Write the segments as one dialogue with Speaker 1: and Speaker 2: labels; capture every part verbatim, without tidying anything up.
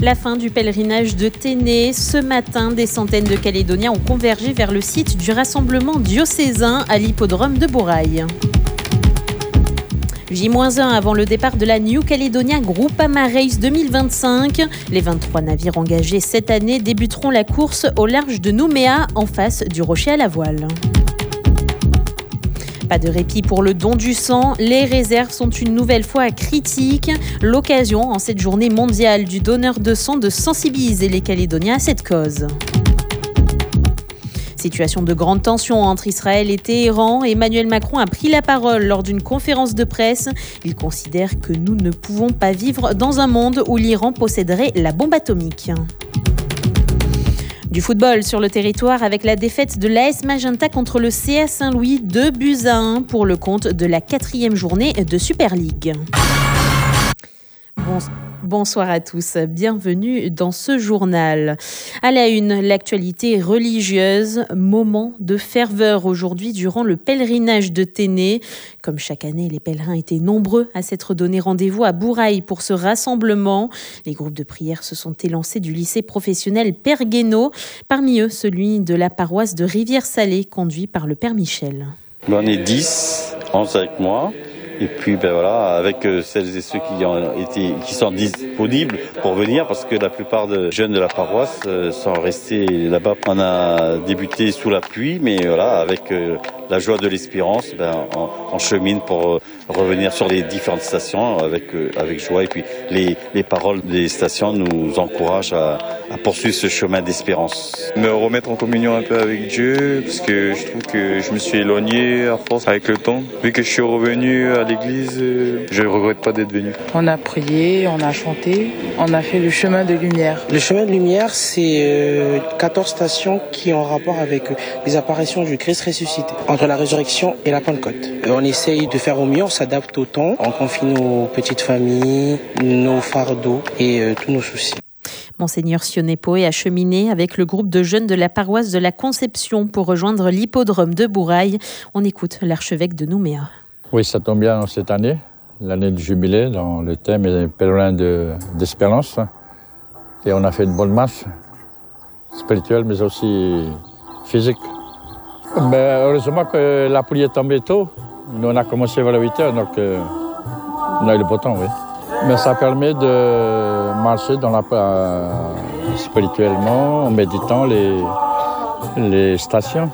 Speaker 1: La fin du pèlerinage de Ténè. Ce matin, des centaines de Calédoniens ont convergé vers le site du rassemblement diocésain à l'hippodrome de Bourail. J moins un avant le départ de la New Caledonia Groupama Race deux mille vingt-cinq. Les vingt-trois navires engagés cette année débuteront la course au large de Nouméa, en face du Rocher à la Voile. Pas de répit pour le don du sang. Les réserves sont une nouvelle fois critiques. L'occasion, en cette journée mondiale du donneur de sang, de sensibiliser les Calédoniens à cette cause. Situation de grande tension entre Israël et Téhéran. Emmanuel Macron a pris la parole lors d'une conférence de presse. Il considère que nous ne pouvons pas vivre dans un monde où l'Iran posséderait la bombe atomique. Du football sur le territoire avec la défaite de l'A S Magenta contre le C A Saint-Louis, deux buts à un pour le compte de la quatrième journée de Super League. Bon. Bonsoir à tous, bienvenue dans ce journal. À la une, l'actualité religieuse, moment de ferveur aujourd'hui durant le pèlerinage de Ténè. Comme chaque année, les pèlerins étaient nombreux à s'être donné rendez-vous à Bourail pour ce rassemblement. Les groupes de prière se sont élancés du lycée professionnel Père Guénaud, parmi eux celui de la paroisse de Rivière-Salée, conduit par le Père Michel.
Speaker 2: On est dix, onze avec moi. Et puis ben voilà, avec euh, celles et ceux qui ont été, qui sont disponibles pour venir, parce que la plupart des jeunes de la paroisse euh, sont restés là-bas. On a débuté sous la pluie, mais voilà, avec euh, la joie de l'espérance, ben on, on chemine pour euh, revenir sur les différentes stations avec euh, avec joie. Et puis les les paroles des stations nous encouragent à, à poursuivre ce chemin d'espérance.
Speaker 3: Me remettre en communion un peu avec Dieu, parce que je trouve que je me suis éloigné à force avec le temps. Vu que je suis revenu à l'église, je ne regrette pas d'être venu.
Speaker 4: On a prié, on a chanté, on a fait le chemin de lumière.
Speaker 5: Le chemin de lumière, c'est euh, quatorze stations qui ont rapport avec euh, les apparitions du Christ ressuscité, entre la résurrection et la Pentecôte. Et on essaye de faire au mieux, on s'adapte au temps, on confie nos petites familles, nos fardeaux et euh, tous nos soucis.
Speaker 1: Monseigneur Sionepoé a cheminé avec le groupe de jeunes de la paroisse de la Conception pour rejoindre l'hippodrome de Bourail. On écoute l'archevêque de Nouméa.
Speaker 6: Oui, ça tombe bien cette année, l'année du jubilé, dans le thème est pèlerin de, d'espérance. Et on a fait une bonne marche, spirituelle mais aussi physique. Mais heureusement que la pluie est tombée tôt. Nous, on a commencé vers les huit heures, donc euh, on a eu le beau temps, oui. Mais ça permet de marcher dans la, euh, spirituellement, en méditant les, les stations.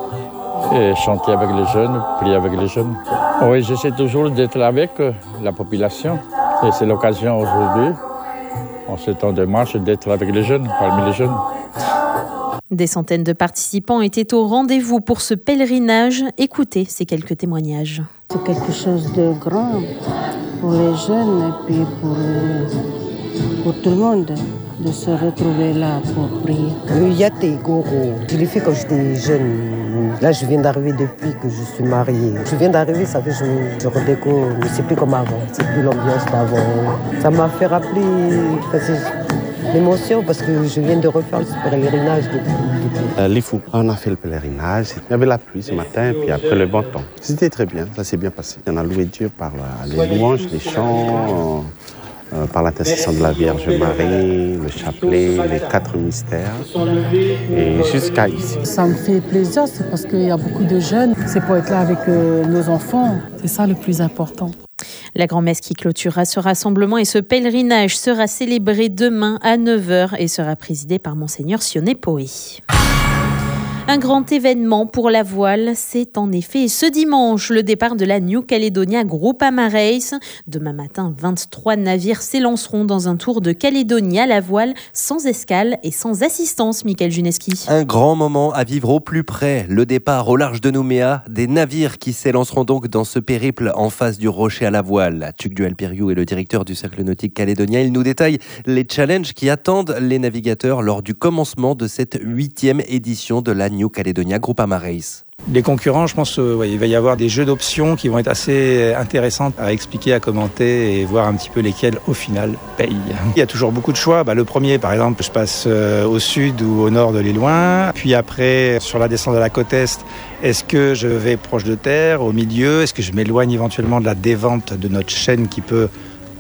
Speaker 6: Et chanter avec les jeunes, prier avec les jeunes. Oui, j'essaie toujours d'être avec la population. Et c'est l'occasion aujourd'hui, en ce temps de marche, d'être avec les jeunes, parmi les jeunes.
Speaker 1: Des centaines de participants étaient au rendez-vous pour ce pèlerinage. Écoutez ces quelques témoignages.
Speaker 7: C'est quelque chose de grand pour les jeunes et puis pour, pour tout le monde, de se retrouver là pour prier.
Speaker 8: Le Yaté Goro, je l'ai fait quand j'étais jeune. Là, je viens d'arriver depuis que je suis mariée. Je viens d'arriver, ça fait que je, je redécouvre, mais c'est plus comme avant. C'est plus l'ambiance d'avant. Ça m'a fait rappeler l'émotion parce que je viens de refaire le pèlerinage depuis. depuis.
Speaker 9: Euh, les fous, on a fait le pèlerinage. Il y avait la pluie ce matin, puis après le bon temps. C'était très bien, ça s'est bien passé. On a loué Dieu par la, les louanges, les chants. Euh, par l'intercession de la Vierge Marie, le chapelet, les quatre mystères, et jusqu'à ici.
Speaker 10: Ça me fait plaisir, c'est parce qu'il y a beaucoup de jeunes, c'est pour être là avec euh, nos enfants, c'est ça le plus important.
Speaker 1: La grand-messe qui clôturera ce rassemblement et ce pèlerinage sera célébrée demain à neuf heures et sera présidée par Monseigneur Sionepoé. Un grand événement pour la voile, c'est en effet ce dimanche le départ de la New Caledonia Groupama Race. Demain matin, vingt-trois navires s'élanceront dans un tour de Calédonie à la voile, sans escale et sans assistance, Michael Juneski.
Speaker 11: Un grand moment à vivre au plus près. Le départ au large de Nouméa, des navires qui s'élanceront donc dans ce périple en face du Rocher à la Voile. Tugdual Piriou est le directeur du Cercle Nautique Calédonien. Il nous détaille les challenges qui attendent les navigateurs lors du commencement de cette huitième édition de la New Caledonia Groupama Race.
Speaker 12: Les concurrents, je pense euh, ouais, il va y avoir des jeux d'options qui vont être assez intéressants à expliquer, à commenter et voir un petit peu lesquels, au final, payent. Il y a toujours beaucoup de choix. Bah, le premier, par exemple, je passe euh, au sud ou au nord de l'île Loin. Puis après, sur la descente de la côte est, est-ce que je vais proche de terre, au milieu? Est-ce que je m'éloigne éventuellement de la dévente de notre chaîne qui peut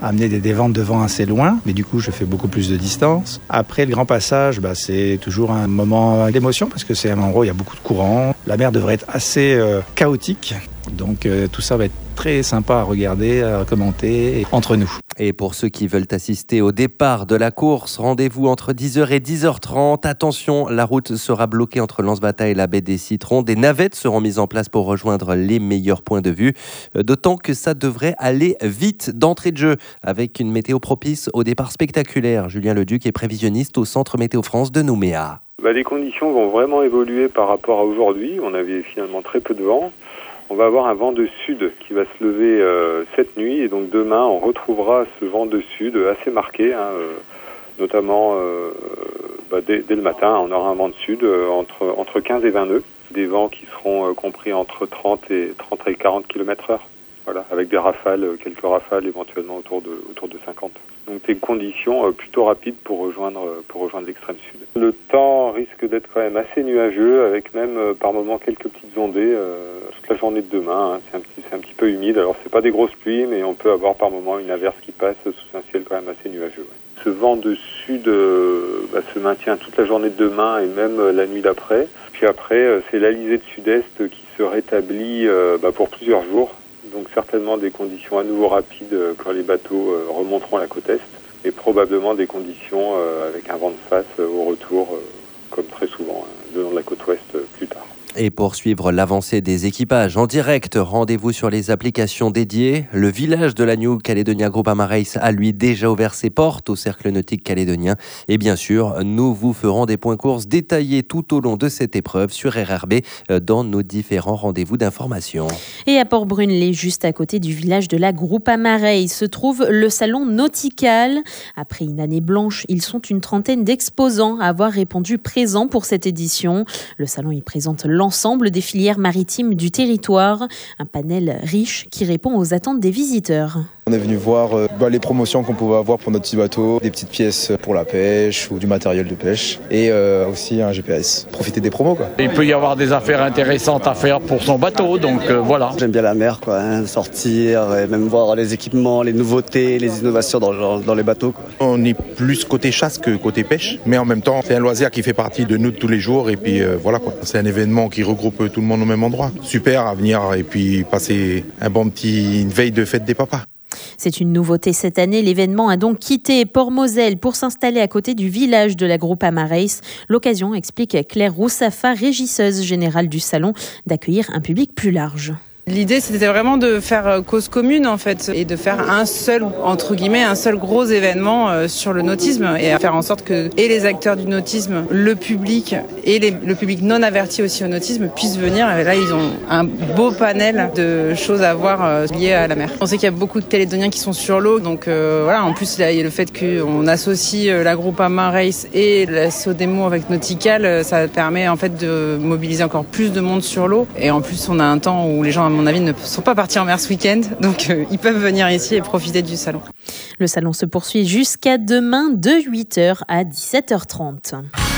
Speaker 12: amener des, des ventes de vent assez loin, mais du coup je fais beaucoup plus de distance. Après le grand passage, bah, c'est toujours un moment d'émotion parce que c'est un endroit où il y a beaucoup de courant. La mer devrait être assez euh, chaotique, donc euh, tout ça va être très sympa à regarder, à commenter entre nous.
Speaker 11: Et pour ceux qui veulent assister au départ de la course, rendez-vous entre dix heures et dix heures trente. Attention, la route sera bloquée entre Lens-Bata et la baie des Citrons. Des navettes seront mises en place pour rejoindre les meilleurs points de vue. D'autant que ça devrait aller vite d'entrée de jeu avec une météo propice au départ spectaculaire. Julien Leduc est prévisionniste au Centre Météo France de Nouméa.
Speaker 13: Bah, les conditions vont vraiment évoluer par rapport à aujourd'hui. On avait finalement très peu de vent. On va avoir un vent de sud qui va se lever euh, cette nuit et donc demain on retrouvera ce vent de sud assez marqué, hein, euh, notamment euh, bah, dès, dès le matin on aura un vent de sud euh, entre, entre quinze et vingt nœuds, des vents qui seront euh, compris entre trente et quarante kilomètres heure, voilà, avec des rafales, euh, quelques rafales éventuellement autour de, autour de cinquante. Donc des conditions euh, plutôt rapides pour rejoindre, euh, pour rejoindre l'extrême sud. Le temps risque d'être quand même assez nuageux avec même euh, par moments quelques petites ondées euh, toute la journée de demain. Hein. C'est, un petit, c'est un petit peu humide, alors c'est pas des grosses pluies mais on peut avoir par moments une averse qui passe sous un ciel quand même assez nuageux. Ouais. Ce vent de sud euh, bah, se maintient toute la journée de demain et même euh, la nuit d'après. Puis après euh, c'est l'alizé de sud-est qui se rétablit euh, bah, pour plusieurs jours. Donc certainement des conditions à nouveau rapides euh, quand les bateaux euh, remonteront à la côte est et probablement des conditions euh, avec un vent de face euh, au retour euh, comme très souvent hein, le long de la côte ouest euh, plus tard.
Speaker 11: Et pour suivre l'avancée des équipages en direct, rendez-vous sur les applications dédiées. Le village de la New Caledonia Groupama Race a lui déjà ouvert ses portes au cercle nautique calédonien. Et bien sûr, nous vous ferons des points courses détaillés tout au long de cette épreuve sur R R B dans nos différents rendez-vous d'information.
Speaker 1: Et à Port-Brunelay, juste à côté du village de la Groupama Race, se trouve le salon nautical. Après une année blanche, ils sont une trentaine d'exposants à avoir répondu présent pour cette édition. Le salon y présente l'ensemble des filières maritimes du territoire, un panel riche qui répond aux attentes des visiteurs.
Speaker 14: On est venu voir euh, bah, les promotions qu'on pouvait avoir pour notre petit bateau, des petites pièces pour la pêche ou du matériel de pêche et euh, aussi un G P S. Profiter des promos quoi.
Speaker 15: Il peut y avoir des affaires intéressantes à faire pour son bateau, donc euh, voilà.
Speaker 16: J'aime bien la mer, quoi, hein, sortir et même voir les équipements, les nouveautés, les innovations dans, dans les bateaux, quoi.
Speaker 17: On est plus côté chasse que côté pêche, mais en même temps c'est un loisir qui fait partie de nous de tous les jours et puis euh, voilà quoi. C'est un événement qui regroupe tout le monde au même endroit. Super à venir et puis passer un bon petit une veille de fête des papas.
Speaker 1: C'est une nouveauté cette année. L'événement a donc quitté Port-Moselle pour s'installer à côté du village de la Groupama Race. L'occasion, explique Claire Roussafa, régisseuse générale du salon, d'accueillir un public plus large.
Speaker 4: L'idée, c'était vraiment de faire cause commune, en fait, et de faire un seul, entre guillemets, un seul gros événement sur le nautisme et à faire en sorte que et les acteurs du nautisme, le public et les, le public non averti aussi au nautisme puissent venir. Et là, ils ont un beau panel de choses à voir liées à la mer. On sait qu'il y a beaucoup de Calédoniens qui sont sur l'eau, donc euh, voilà. En plus, là, il y a le fait qu'on associe la Groupama Race et la Sodemo avec Nautical, ça permet en fait de mobiliser encore plus de monde sur l'eau. Et en plus, on a un temps où les gens, à mon avis, ne sont pas partis en mer ce week-end, donc euh, ils peuvent venir ici et profiter du salon.
Speaker 1: Le salon se poursuit jusqu'à demain de huit heures à dix-sept heures trente.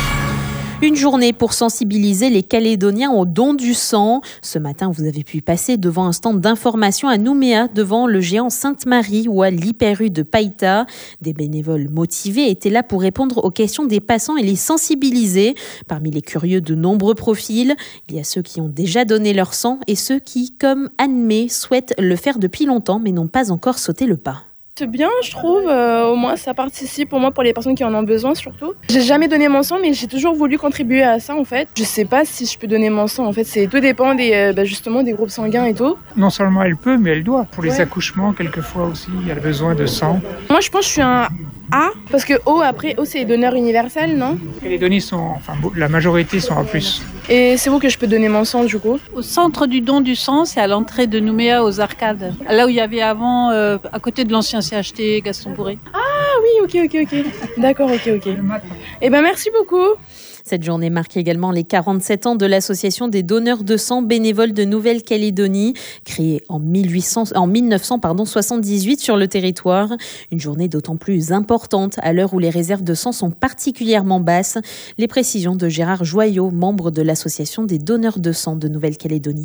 Speaker 1: Une journée pour sensibiliser les Calédoniens au don du sang. Ce matin, vous avez pu passer devant un stand d'information à Nouméa, devant le géant Sainte-Marie ou à l'Hyper U de Païta. Des bénévoles motivés étaient là pour répondre aux questions des passants et les sensibiliser. Parmi les curieux, de nombreux profils. Il y a ceux qui ont déjà donné leur sang et ceux qui, comme Anne-Mé, souhaitent le faire depuis longtemps mais n'ont pas encore sauté le pas.
Speaker 18: C'est bien, je trouve. Euh, au moins, ça participe au moins pour les personnes qui en ont besoin, surtout. J'ai jamais donné mon sang, mais j'ai toujours voulu contribuer à ça, en fait. Je sais pas si je peux donner mon sang, en fait. C'est tout dépend des, euh, bah, justement, des groupes sanguins et tout.
Speaker 19: Non seulement elle peut, mais elle doit. Pour les ouais. accouchements, quelquefois aussi, il y a besoin de sang.
Speaker 18: Moi, je pense que je suis un A, parce que O, après, O, c'est les donneurs universels, non ?
Speaker 19: Les données sont, enfin, la majorité sont en plus.
Speaker 18: Et c'est où que je peux donner mon sang, du coup ?
Speaker 20: Au centre du don du sang, c'est à l'entrée de Nouméa, aux Arcades. Là où il y avait avant, euh, à côté de l'ancien C H T, Gaston Bourré.
Speaker 18: Ah oui, ok, ok, ok. D'accord, ok, ok. Eh ben, merci beaucoup.
Speaker 1: Cette journée marque également les quarante-sept ans de l'Association des donneurs de sang bénévoles de Nouvelle-Calédonie, créée en, mille huit cents, en mille neuf cent soixante-dix-huit sur le territoire. Une journée d'autant plus importante à l'heure où les réserves de sang sont particulièrement basses. Les précisions de Gérard Joyot, membre de l'Association des donneurs de sang de Nouvelle-Calédonie.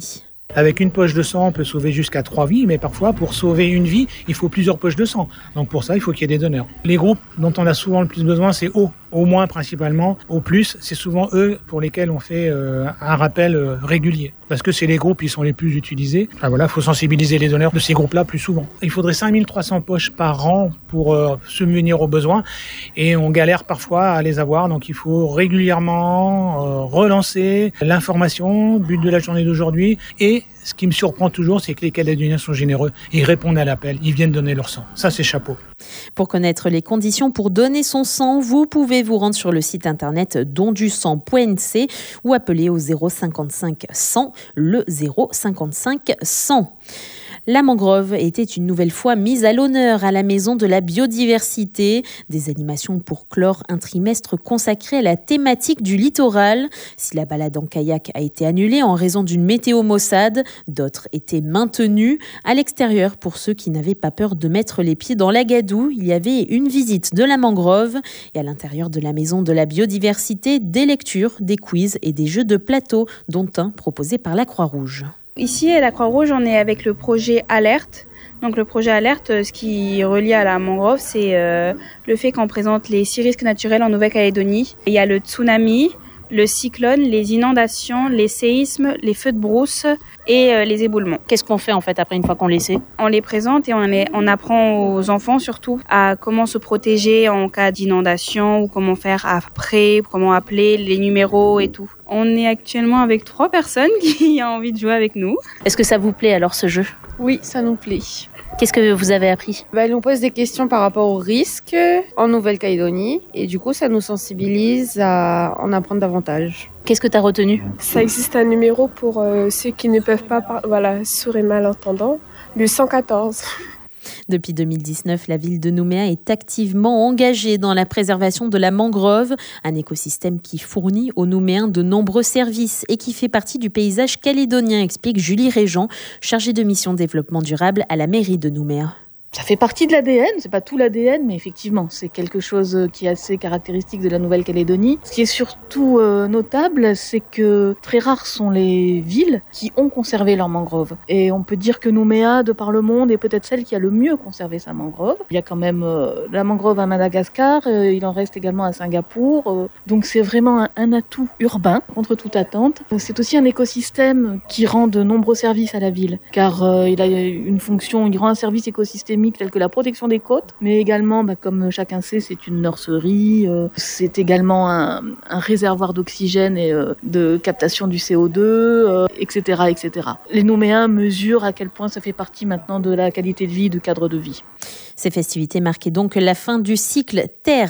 Speaker 21: Avec une poche de sang, on peut sauver jusqu'à trois vies, mais parfois, pour sauver une vie, il faut plusieurs poches de sang. Donc pour ça, il faut qu'il y ait des donneurs. Les groupes dont on a souvent le plus besoin, c'est O. Au moins principalement, au plus, c'est souvent eux pour lesquels on fait euh, un rappel euh, régulier. Parce que c'est les groupes qui sont les plus utilisés. Enfin voilà, il faut sensibiliser les donneurs de ces groupes-là plus souvent. Il faudrait cinq mille trois cents poches par an pour euh, subvenir aux besoins. Et on galère parfois à les avoir. Donc il faut régulièrement euh, relancer l'information, but de la journée d'aujourd'hui. Et ce qui me surprend toujours, c'est que les Calédoniens sont généreux. Ils répondent à l'appel, ils viennent donner leur sang. Ça, c'est chapeau.
Speaker 1: Pour connaître les conditions pour donner son sang, vous pouvez vous rendre sur le site internet don du sang point n c ou appeler au zéro cinquante-cinq cent, le zéro cinquante-cinq cent. La mangrove était une nouvelle fois mise à l'honneur à la Maison de la Biodiversité. Des animations pour clore un trimestre consacré à la thématique du littoral. Si la balade en kayak a été annulée en raison d'une météo maussade, d'autres étaient maintenues. À l'extérieur, pour ceux qui n'avaient pas peur de mettre les pieds dans la gadoue, il y avait une visite de la mangrove. Et à l'intérieur de la Maison de la Biodiversité, des lectures, des quiz et des jeux de plateau, dont un proposé par la Croix-Rouge.
Speaker 22: Ici, à la Croix-Rouge, on est avec le projet Alerte. Donc le projet Alerte, ce qui est relié à la mangrove, c'est euh, le fait qu'on présente les six risques naturels en Nouvelle-Calédonie. Il y a le tsunami, le cyclone, les inondations, les séismes, les feux de brousse et euh, les éboulements.
Speaker 1: Qu'est-ce qu'on fait en fait après une fois qu'on les sait ?
Speaker 22: On les présente et on, les, on apprend aux enfants surtout à comment se protéger en cas d'inondation ou comment faire après, comment appeler, les numéros et tout. On est actuellement avec trois personnes qui ont envie de jouer avec nous.
Speaker 1: Est-ce que ça vous plaît alors ce jeu ?
Speaker 23: Oui, ça nous plaît.
Speaker 1: Qu'est-ce que vous avez appris ?
Speaker 23: Bah, elle nous pose des questions par rapport aux risques en Nouvelle-Calédonie et du coup ça nous sensibilise à en apprendre davantage.
Speaker 1: Qu'est-ce que tu as retenu ?
Speaker 24: Ça existe un numéro pour euh, ceux qui ne peuvent pas, par... voilà, sourds et malentendants, le cent quatorze.
Speaker 1: Depuis deux mille dix-neuf, la ville de Nouméa est activement engagée dans la préservation de la mangrove, un écosystème qui fournit aux Nouméens de nombreux services et qui fait partie du paysage calédonien, explique Julie Régent, chargée de mission développement durable à la mairie de Nouméa.
Speaker 25: Ça fait partie de l'A D N, c'est pas tout l'A D N, mais effectivement, c'est quelque chose qui est assez caractéristique de la Nouvelle-Calédonie. Ce qui est surtout euh, notable, c'est que très rares sont les villes qui ont conservé leur mangrove. Et on peut dire que Nouméa, de par le monde, est peut-être celle qui a le mieux conservé sa mangrove. Il y a quand même euh, la mangrove à Madagascar, euh, il en reste également à Singapour. Euh, donc c'est vraiment un, un atout urbain, contre toute attente. C'est aussi un écosystème qui rend de nombreux services à la ville, car euh, il a une fonction, il rend un service écosystémique telles que la protection des côtes, mais également, bah, comme chacun sait, c'est une nurserie, euh, c'est également un, un réservoir d'oxygène et euh, de captation du C O deux, euh, et cetera, et cetera. Les Nouméens mesurent à quel point ça fait partie maintenant de la qualité de vie, du cadre de vie.
Speaker 1: Ces festivités marquaient donc la fin du cycle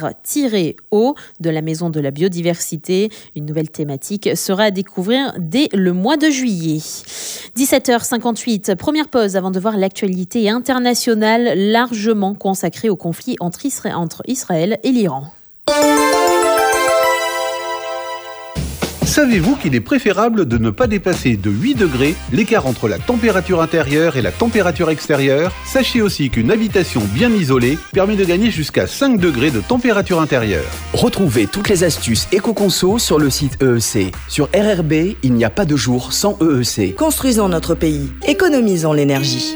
Speaker 1: Terre-Eau de la Maison de la Biodiversité. Une nouvelle thématique sera à découvrir dès le mois de juillet. dix-sept heures cinquante-huit, première pause avant de voir l'actualité internationale largement consacrée au conflit entre Israël et l'Iran.
Speaker 26: Savez-vous qu'il est préférable de ne pas dépasser de huit degrés l'écart entre la température intérieure et la température extérieure ? Sachez aussi qu'une habitation bien isolée permet de gagner jusqu'à cinq degrés de température intérieure.
Speaker 27: Retrouvez toutes les astuces éco-conso sur le site E E C. Sur R R B, il n'y a pas de jour sans E E C.
Speaker 28: Construisons notre pays. Économisons l'énergie.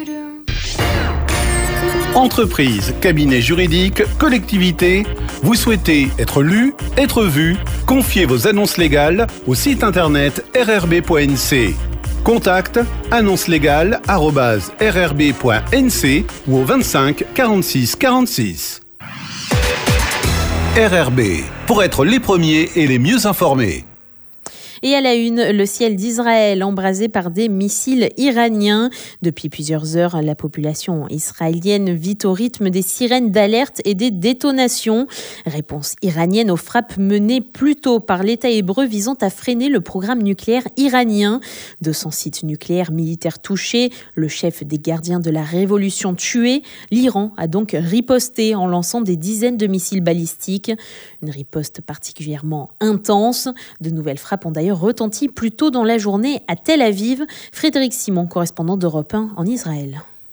Speaker 26: Entreprises, cabinets juridiques, collectivités, vous souhaitez être lu, être vu, confiez vos annonces légales au site internet r r b point n c. Contact annonce légale arobase r r b point n c ou au vingt-cinq quarante-six quarante-six. R R B, pour être les premiers et les mieux informés.
Speaker 1: Et à la une, le ciel d'Israël embrasé par des missiles iraniens. Depuis plusieurs heures, la population israélienne vit au rythme des sirènes d'alerte et des détonations. Réponse iranienne aux frappes menées plus tôt par l'État hébreu visant à freiner le programme nucléaire iranien. deux cents sites nucléaires militaires touchés, le chef des gardiens de la révolution tué. L'Iran a donc riposté en lançant des dizaines de missiles balistiques. Une riposte particulièrement intense. De nouvelles frappes ont d'ailleurs retenti plus tôt dans la journée à Tel Aviv. Frédéric Simon, correspondant d'Europe un en Israël.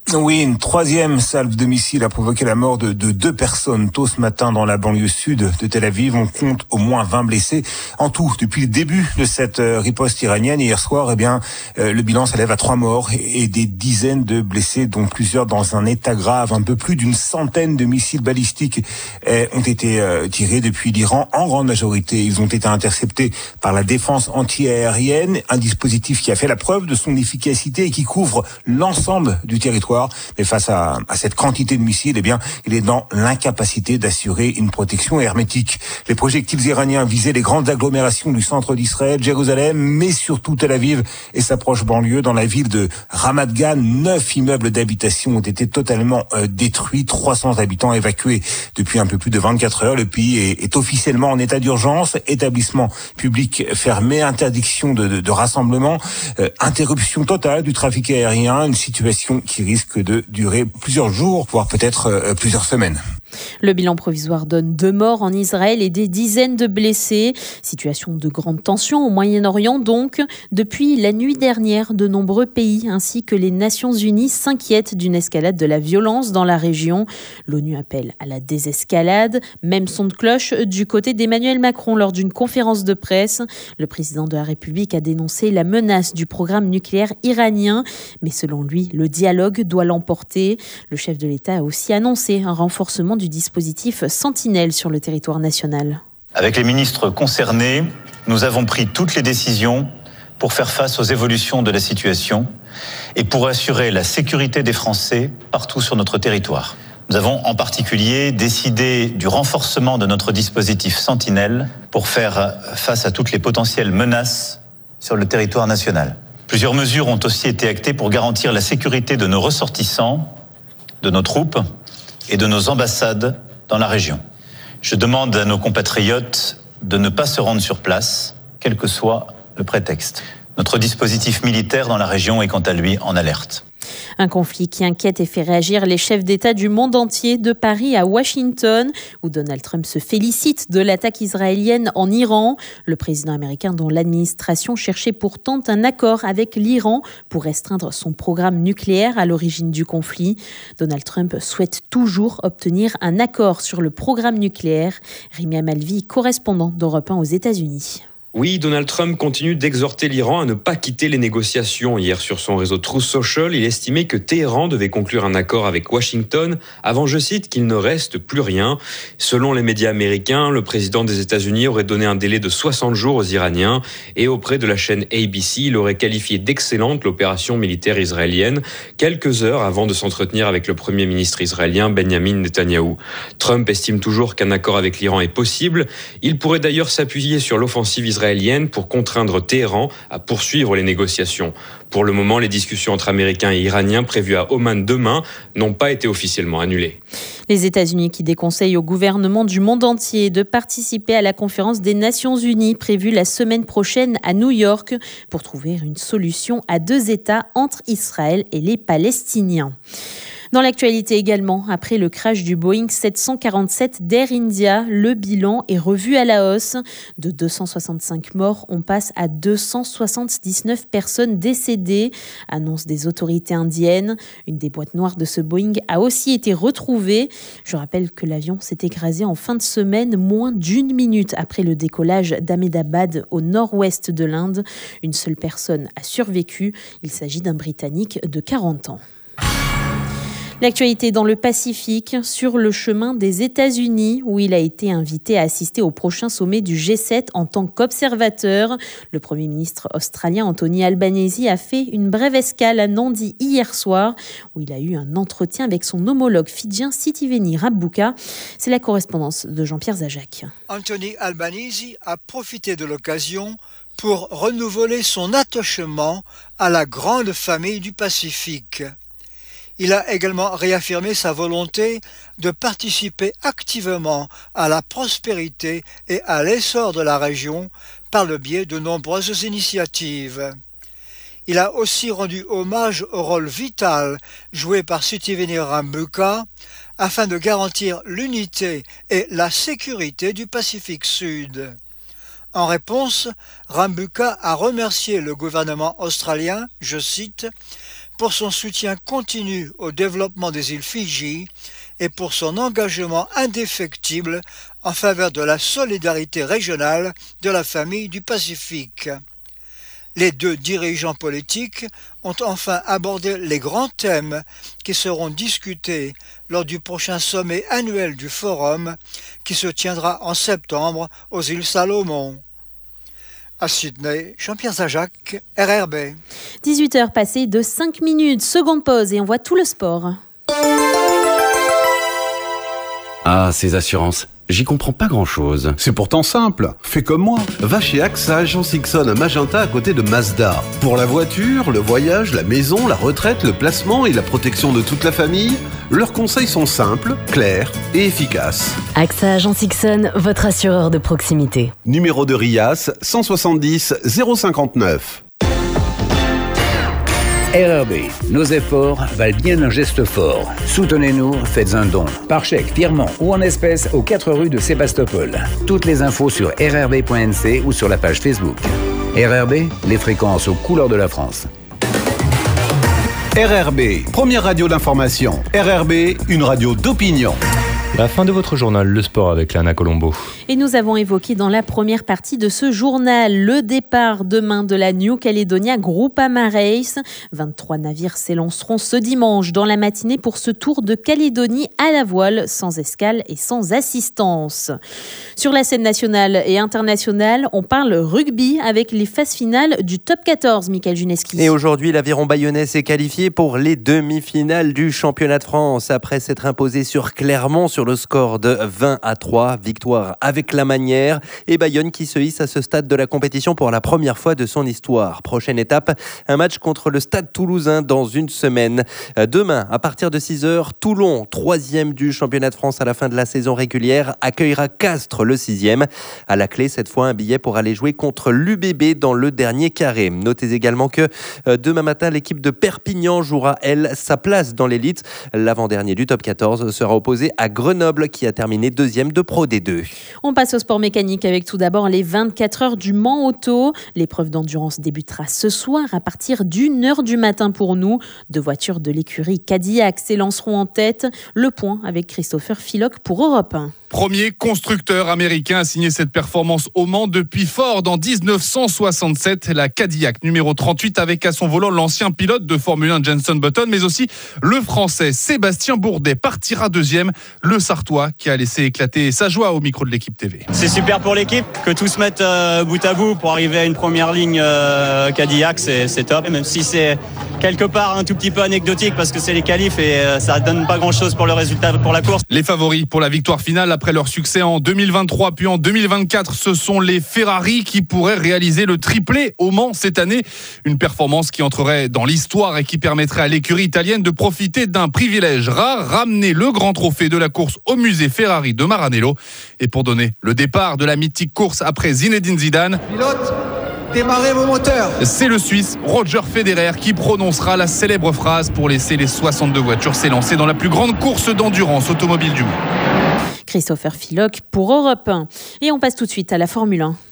Speaker 2: Oui, une troisième salve de missiles a provoqué la mort de, de deux personnes tôt ce matin dans la banlieue sud de Tel Aviv. On compte au moins vingt blessés. En tout, depuis le début de cette euh, riposte iranienne, hier soir, eh bien, euh, le bilan s'élève à trois morts et, et des dizaines de blessés, dont plusieurs dans un état grave. Un peu plus d'une centaine de missiles balistiques eh, ont été euh, tirés depuis l'Iran. En grande majorité, ils ont été interceptés par la défense anti-aérienne, un dispositif qui a fait la preuve de son efficacité et qui couvre l'ensemble du territoire. Mais face à, à cette quantité de missiles, eh bien, il est dans l'incapacité d'assurer une protection hermétique. Les projectiles iraniens visaient les grandes agglomérations du centre d'Israël, Jérusalem, mais surtout Tel Aviv et sa proche banlieue. Dans la ville de Ramat Gan, neuf immeubles d'habitation ont été totalement euh, détruits, trois cents habitants évacués depuis un peu plus de vingt-quatre heures. Le pays est, est officiellement en état d'urgence, établissement public fermé, interdiction de, de, de rassemblement, euh, interruption totale du trafic aérien, une situation qui risque de durer plusieurs jours, voire peut-être euh, plusieurs semaines.
Speaker 1: Le bilan provisoire donne deux morts en Israël et des dizaines de blessés. Situation de grande tension au Moyen-Orient donc. Depuis la nuit dernière, de nombreux pays ainsi que les Nations Unies s'inquiètent d'une escalade de la violence dans la région. L'ONU appelle à la désescalade. Même son de cloche du côté d'Emmanuel Macron lors d'une conférence de presse. Le président de la République a dénoncé la menace du programme nucléaire iranien. Mais selon lui, le dialogue doit l'emporter. Le chef de l'État a aussi annoncé un renforcement du dispositif Sentinelle sur le territoire national.
Speaker 3: Avec les ministres concernés, nous avons pris toutes les décisions pour faire face aux évolutions de la situation et pour assurer la sécurité des Français partout sur notre territoire. Nous avons en particulier décidé du renforcement de notre dispositif Sentinelle pour faire face à toutes les potentielles menaces sur le territoire national. Plusieurs mesures ont aussi été actées pour garantir la sécurité de nos ressortissants, de nos troupes et de nos ambassades dans la région. Je demande à nos compatriotes de ne pas se rendre sur place, quel que soit le prétexte. Notre dispositif militaire dans la région est quant à lui en alerte.
Speaker 1: Un conflit qui inquiète et fait réagir les chefs d'État du monde entier, de Paris à Washington, où Donald Trump se félicite de l'attaque israélienne en Iran. Le président américain dont l'administration cherchait pourtant un accord avec l'Iran pour restreindre son programme nucléaire à l'origine du conflit. Donald Trump souhaite toujours obtenir un accord sur le programme nucléaire. Rémi Amalvi, correspondant d'Europe un aux États-Unis.
Speaker 5: Oui, Donald Trump continue d'exhorter l'Iran à ne pas quitter les négociations. Hier, sur son réseau Truth Social, il estimait que Téhéran devait conclure un accord avec Washington avant, je cite, qu'il ne reste plus rien. Selon les médias américains, le président des États-Unis aurait donné un délai de soixante jours aux Iraniens et auprès de la chaîne A B C, il aurait qualifié d'excellente l'opération militaire israélienne quelques heures avant de s'entretenir avec le premier ministre israélien Benjamin Netanyahou. Trump estime toujours qu'un accord avec l'Iran est possible. Il pourrait d'ailleurs s'appuyer sur l'offensive israélienne israélienne pour contraindre Téhéran à poursuivre les négociations. Pour le moment, les discussions entre Américains et Iraniens prévues à Oman demain n'ont pas été officiellement annulées.
Speaker 1: Les États-Unis qui déconseillent au gouvernement du monde entier de participer à la conférence des Nations Unies prévue la semaine prochaine à New York pour trouver une solution à deux États entre Israël et les Palestiniens. Dans l'actualité également, après le crash du Boeing sept cent quarante-sept d'Air India, le bilan est revu à la hausse. De deux cent soixante-cinq morts, on passe à deux cent soixante-dix-neuf personnes décédées, annonce des autorités indiennes. Une des boîtes noires de ce Boeing a aussi été retrouvée. Je rappelle que l'avion s'est écrasé en fin de semaine, moins d'une minute après le décollage d'Ahmedabad au nord-ouest de l'Inde. Une seule personne a survécu. Il s'agit d'un Britannique de quarante ans. L'actualité dans le Pacifique, sur le chemin des États-Unis, où il a été invité à assister au prochain sommet du G sept en tant qu'observateur. Le Premier ministre australien Anthony Albanese a fait une brève escale à Nadi hier soir, où il a eu un entretien avec son homologue fidjien Sitiveni Rabuka. C'est la correspondance de Jean-Pierre Zajac.
Speaker 6: Anthony Albanese a profité de l'occasion pour renouveler son attachement à la grande famille du Pacifique. Il a également réaffirmé sa volonté de participer activement à la prospérité et à l'essor de la région par le biais de nombreuses initiatives. Il a aussi rendu hommage au rôle vital joué par Sitiveni Rabuka afin de garantir l'unité et la sécurité du Pacifique Sud. En réponse, Rabuka a remercié le gouvernement australien, je cite, pour son soutien continu au développement des îles Fidji et pour son engagement indéfectible en faveur de la solidarité régionale de la famille du Pacifique. Les deux dirigeants politiques ont enfin abordé les grands thèmes qui seront discutés lors du prochain sommet annuel du Forum qui se tiendra en septembre aux îles Salomon. À Sydney, Jean-Pierre Zajac, R R B.
Speaker 1: dix-huit heures passées de cinq minutes, seconde pause et on voit tout le sport.
Speaker 7: Ah, ces assurances, j'y comprends pas grand-chose.
Speaker 26: C'est pourtant simple, fais comme moi. Va chez A X A Agence Ixon à Magenta à côté de Mazda. Pour la voiture, le voyage, la maison, la retraite, le placement et la protection de toute la famille, leurs conseils sont simples, clairs et efficaces.
Speaker 8: A X A Agence Ixon, votre assureur de proximité.
Speaker 26: Numéro de R I A S cent soixante-dix zéro cinquante-neuf.
Speaker 9: R R B, nos efforts valent bien un geste fort. Soutenez-nous, faites un don. Par chèque, virement ou en espèces aux quatre rues de Sébastopol. Toutes les infos sur r r b point n c ou sur la page Facebook. R R B, les fréquences aux couleurs de la France.
Speaker 26: R R B, première radio d'information. R R B, une radio d'opinion.
Speaker 10: La fin de votre journal, le sport avec Lana Colombo.
Speaker 1: Et nous avons évoqué dans la première partie de ce journal le départ demain de la New Caledonia Groupama Race. vingt-trois navires s'élanceront ce dimanche dans la matinée pour ce tour de Calédonie à la voile, sans escale et sans assistance. Sur la scène nationale et internationale, on parle rugby avec les phases finales du top quatorze, Michael Juneski.
Speaker 11: Et aujourd'hui, l'Aviron Bayonnais s'est qualifié pour les demi-finales du championnat de France après s'être imposé sur Clermont sur le score de vingt à trois, victoire avec la manière, et Bayonne qui se hisse à ce stade de la compétition pour la première fois de son histoire. Prochaine étape, un match contre le Stade Toulousain dans une semaine. Demain, à partir de six heures, Toulon, troisième du championnat de France à la fin de la saison régulière, accueillera Castres, le sixième. À la clé, cette fois, un billet pour aller jouer contre l'U B B dans le dernier carré. Notez également que demain matin, l'équipe de Perpignan jouera, elle, sa place dans l'élite. L'avant-dernier du top quatorze sera opposé à Grenoble qui a terminé deuxième de Pro D deux.
Speaker 1: On passe au sport mécanique avec tout d'abord les vingt-quatre heures du Mans Auto. L'épreuve d'endurance débutera ce soir à partir d'une heure du matin pour nous. Deux voitures de l'écurie Cadillac s'élanceront en tête. Le point avec Christopher Philoc pour Europe un.
Speaker 12: Premier constructeur américain à signer cette performance au Mans depuis Ford en dix-neuf cent soixante-sept. La Cadillac numéro trente-huit avec à son volant l'ancien pilote de Formule un Jenson Button, mais aussi le français Sébastien Bourdet partira deuxième. Le Sartois qui a laissé éclater sa joie au micro de l'équipe T V.
Speaker 13: C'est super pour l'équipe que tout se mette euh, bout à bout pour arriver à une première ligne euh, Cadillac, c'est, c'est top. Même si c'est quelque part un tout petit peu anecdotique parce que c'est les qualifs et euh, ça donne pas grand chose pour le résultat pour la course.
Speaker 12: Les favoris pour la victoire finale après leur succès en deux mille vingt-trois puis en deux mille vingt-quatre, ce sont les Ferrari qui pourraient réaliser le triplé au Mans cette année. Une performance qui entrerait dans l'histoire et qui permettrait à l'écurie italienne de profiter d'un privilège rare, ramener le grand trophée de la course au musée Ferrari de Maranello. Et pour donner le départ de la mythique course après Zinedine Zidane,
Speaker 14: pilote, démarrez vos moteurs.
Speaker 12: C'est le Suisse Roger Federer qui prononcera la célèbre phrase pour laisser les soixante-deux voitures s'élancer dans la plus grande course d'endurance automobile du monde.
Speaker 1: Christopher Philoc pour Europe un. Et on passe tout de suite à la Formule un.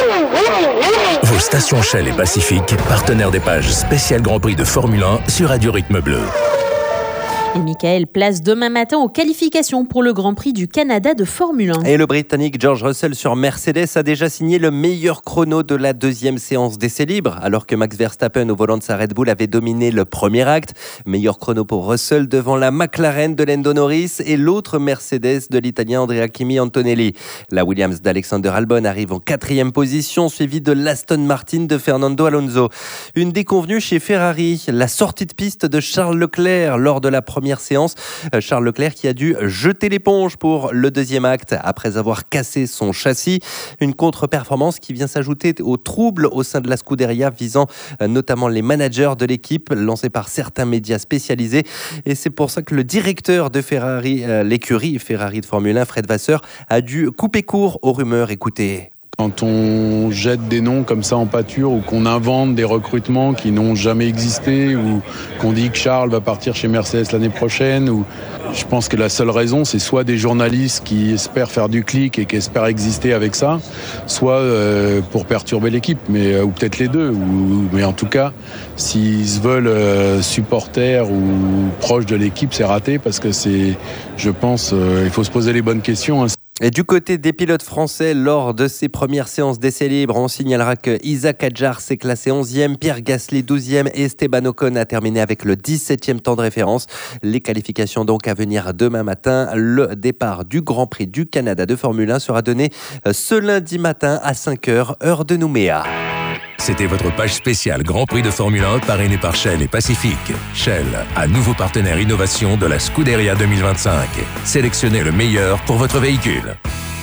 Speaker 29: Vos stations Shell et Pacifique, partenaires des pages spéciales Grand Prix de Formule un sur Radio Rythme Bleu.
Speaker 1: Et Michael place demain matin aux qualifications pour le Grand Prix du Canada de Formule un.
Speaker 11: Et le Britannique George Russell sur Mercedes a déjà signé le meilleur chrono de la deuxième séance d'essai libre, alors que Max Verstappen au volant de sa Red Bull avait dominé le premier acte. Meilleur chrono pour Russell devant la McLaren de Lando Norris et l'autre Mercedes de l'Italien Andrea Kimi Antonelli. La Williams d'Alexander Albon arrive en quatrième position, suivie de l'Aston Martin de Fernando Alonso. Une déconvenue chez Ferrari, la sortie de piste de Charles Leclerc lors de la première Première séance, Charles Leclerc qui a dû jeter l'éponge pour le deuxième acte après avoir cassé son châssis. Une contre-performance qui vient s'ajouter aux troubles au sein de la Scuderia visant notamment les managers de l'équipe lancés par certains médias spécialisés. Et c'est pour ça que le directeur de Ferrari, euh, l'écurie Ferrari de Formule un, Fred Vasseur, a dû couper court aux rumeurs. Écoutez.
Speaker 4: Quand on jette des noms comme ça en pâture ou qu'on invente des recrutements qui n'ont jamais existé ou qu'on dit que Charles va partir chez Mercedes l'année prochaine, ou je pense que la seule raison, c'est soit des journalistes qui espèrent faire du clic et qui espèrent exister avec ça, soit euh, pour perturber l'équipe, mais euh, ou peut-être les deux. Ou, mais en tout cas, s'ils se veulent euh, supporters ou proches de l'équipe, c'est raté parce que c'est, je pense, euh, il faut se poser les bonnes questions. Hein.
Speaker 11: Et du côté des pilotes français, lors de ses premières séances d'essais libres, on signalera que Isaac Adjar s'est classé onzième, Pierre Gasly douzième et Esteban Ocon a terminé avec le dix-septième temps de référence. Les qualifications donc à venir demain matin. Le départ du Grand Prix du Canada de Formule un sera donné ce lundi matin à cinq heures, heure de Nouméa.
Speaker 29: C'était votre page spéciale Grand Prix de Formule un parrainée par Shell et Pacific. Shell, un nouveau partenaire innovation de la Scuderia deux mille vingt-cinq. Sélectionnez le meilleur pour votre véhicule.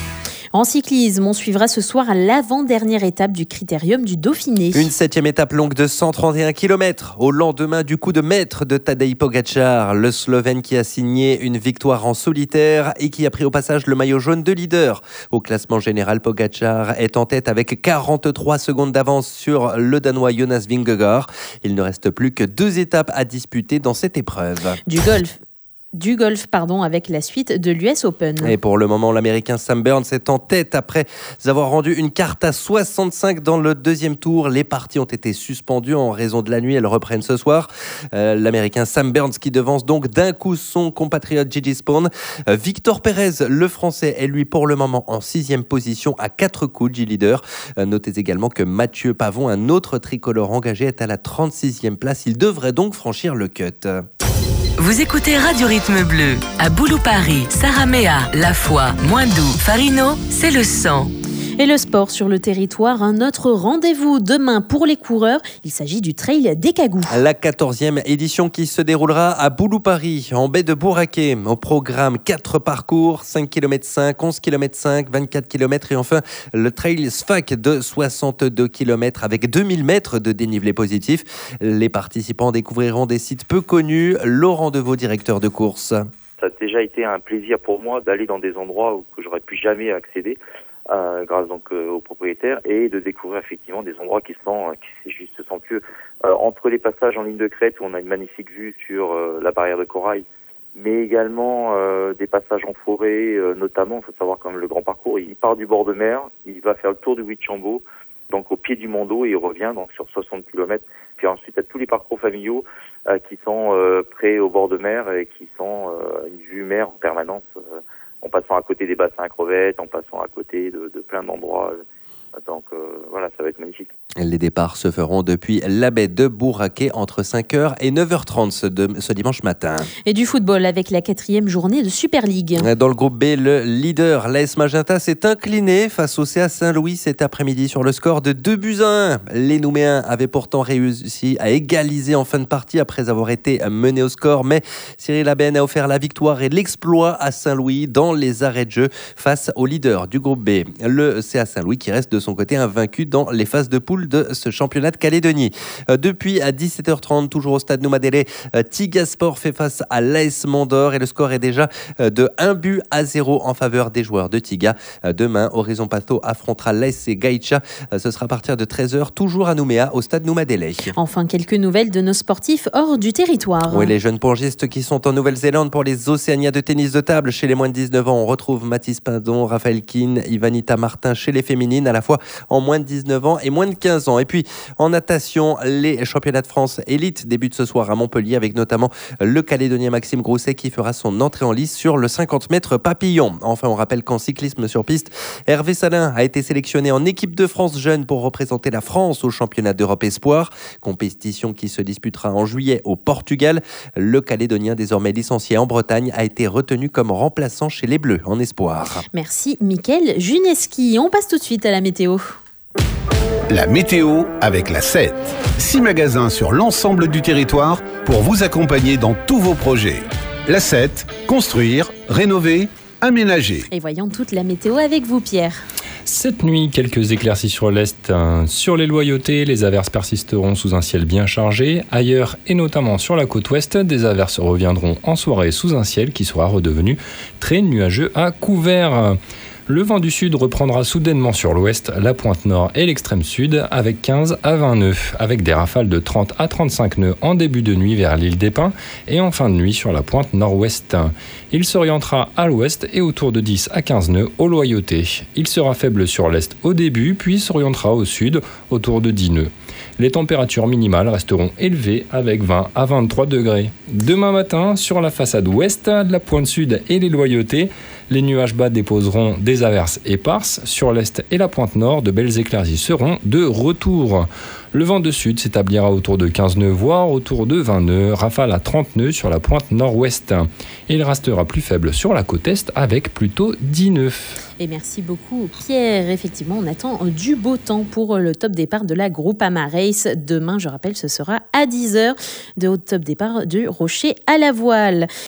Speaker 1: En cyclisme, on suivra ce soir l'avant-dernière étape du Critérium du Dauphiné.
Speaker 11: Une septième étape longue de cent trente et un kilomètres au lendemain du coup de maître de Tadej Pogačar, le Slovène qui a signé une victoire en solitaire et qui a pris au passage le maillot jaune de leader. Au classement général, Pogačar est en tête avec quarante-trois secondes d'avance sur le Danois Jonas Vingegaard. Il ne reste plus que deux étapes à disputer dans cette épreuve.
Speaker 1: Du golf. Du golf, pardon, avec la suite de l'U S Open.
Speaker 11: Et pour le moment, l'Américain Sam Burns est en tête après avoir rendu une carte à soixante-cinq dans le deuxième tour. Les parties ont été suspendues en raison de la nuit. Elles reprennent ce soir. Euh, L'Américain Sam Burns qui devance donc d'un coup son compatriote Gigi Spawn. Euh, Victor Pérez, le Français, est lui pour le moment en sixième position à quatre coups de G-Leader. Euh, notez également que Mathieu Pavon, un autre tricolore engagé, est à la trente-sixième place. Il devrait donc franchir le cut.
Speaker 8: Vous écoutez Radio Rythme Bleu. À Boulou Paris, Saramea, La Foix, Moindou, Farino, c'est le cent.
Speaker 1: Et le sport sur le territoire, un autre rendez-vous demain pour les coureurs. Il s'agit du Trail des Cagous.
Speaker 11: La quatorzième édition qui se déroulera à Boulou-Paris, en baie de Bourraquet. Au programme, quatre parcours, cinq kilomètres cinq, onze kilomètres cinq, vingt-quatre kilomètres et enfin le Trail Sfac de soixante-deux kilomètres avec deux mille mètres de dénivelé positif. Les participants découvriront des sites peu connus. Laurent Deveau, directeur de course.
Speaker 15: Ça a déjà été un plaisir pour moi d'aller dans des endroits où que j'aurais pu jamais accéder. Euh, grâce donc euh, aux propriétaires et de découvrir effectivement des endroits qui sont qui juste somptueux euh, entre les passages en ligne de crête où on a une magnifique vue sur euh, la barrière de corail, mais également euh, des passages en forêt, euh, notamment il faut savoir comme le grand parcours, il part du bord de mer, il va faire le tour du Huitchambault, donc au pied du Mont d'Eau et il revient donc sur soixante kilomètres. Puis ensuite il y a tous les parcours familiaux euh, qui sont euh, près au bord de mer et qui sont euh, une vue mer en permanence. Euh, en passant à côté des bassins à crevettes, en passant à côté de, de plein d'endroits. Donc euh, voilà, ça va être magnifique.
Speaker 11: Les départs se feront depuis la baie de Bourraquet entre cinq heures et neuf heures trente ce, de, ce dimanche matin.
Speaker 1: Et du football avec la quatrième journée de Super League.
Speaker 11: Dans le groupe B, le leader, l'A S Magenta, s'est incliné face au C A Saint-Louis cet après-midi sur le score de deux buts à un. Les Nouméens avaient pourtant réussi à égaliser en fin de partie après avoir été menés au score, mais Cyril Abène a offert la victoire et l'exploit à Saint-Louis dans les arrêts de jeu face au leader du groupe B. Le C A Saint-Louis qui reste de son côté invaincu dans les phases de poule de ce championnat de Calédonie. Depuis à dix-sept heures trente, toujours au stade Noumadélé, Tigasport fait face à l'A S Mandor et le score est déjà de un but à zéro en faveur des joueurs de Tiga. Demain, Horizon Pato affrontera l'A S C Gaïcha. Ce sera à partir de treize heures, toujours à Nouméa, au stade Noumadélé.
Speaker 1: Enfin, quelques nouvelles de nos sportifs hors du territoire.
Speaker 11: Oui, les jeunes pongistes qui sont en Nouvelle-Zélande pour les Océania de tennis de table. Chez les moins de dix-neuf ans, on retrouve Mathis Pindon, Raphaël Keane, Ivanita Martin chez les féminines, à la fois en moins de dix-neuf ans et moins de quinze ans. Et puis, en natation, les championnats de France élite débutent ce soir à Montpellier avec notamment le Calédonien Maxime Grousset qui fera son entrée en lice sur le cinquante mètres papillon. Enfin, on rappelle qu'en cyclisme sur piste, Hervé Salin a été sélectionné en équipe de France jeune pour représenter la France au championnat d'Europe Espoir, compétition qui se disputera en juillet au Portugal. Le Calédonien, désormais licencié en Bretagne, a été retenu comme remplaçant chez les Bleus en Espoir.
Speaker 1: Merci Mickaël Juneski. On passe tout de suite à la météo.
Speaker 26: La météo avec la sept. Six magasins sur l'ensemble du territoire pour vous accompagner dans tous vos projets. La sept, construire, rénover, aménager.
Speaker 1: Et voyons toute la météo avec vous, Pierre.
Speaker 10: Cette nuit, quelques éclaircies sur l'est. Hein. Sur les Loyautés, les averses persisteront sous un ciel bien chargé. Ailleurs, et notamment sur la côte ouest, des averses reviendront en soirée sous un ciel qui sera redevenu très nuageux à couvert. Le vent du sud reprendra soudainement sur l'ouest, la pointe nord et l'extrême sud avec quinze à vingt nœuds, avec des rafales de trente à trente-cinq nœuds en début de nuit vers l'île des Pins et en fin de nuit sur la pointe nord-ouest. Il s'orientera à l'ouest et autour de dix à quinze nœuds au Loyauté. Il sera faible sur l'est au début, puis s'orientera au sud autour de dix nœuds. Les températures minimales resteront élevées avec vingt à vingt-trois degrés. Demain matin, sur la façade ouest, la pointe sud et les Loyautés, les nuages bas déposeront des averses éparses. Sur l'est et la pointe nord, de belles éclaircies seront de retour. Le vent de sud s'établira autour de quinze nœuds, voire autour de vingt nœuds, rafale à trente nœuds sur la pointe nord-ouest. Il restera plus faible sur la côte est avec plutôt dix nœuds.
Speaker 1: Et merci beaucoup Pierre. Effectivement, on attend du beau temps pour le top départ de la Groupama Race. Demain, je rappelle, ce sera à dix heures de haut top départ du Rocher à la Voile.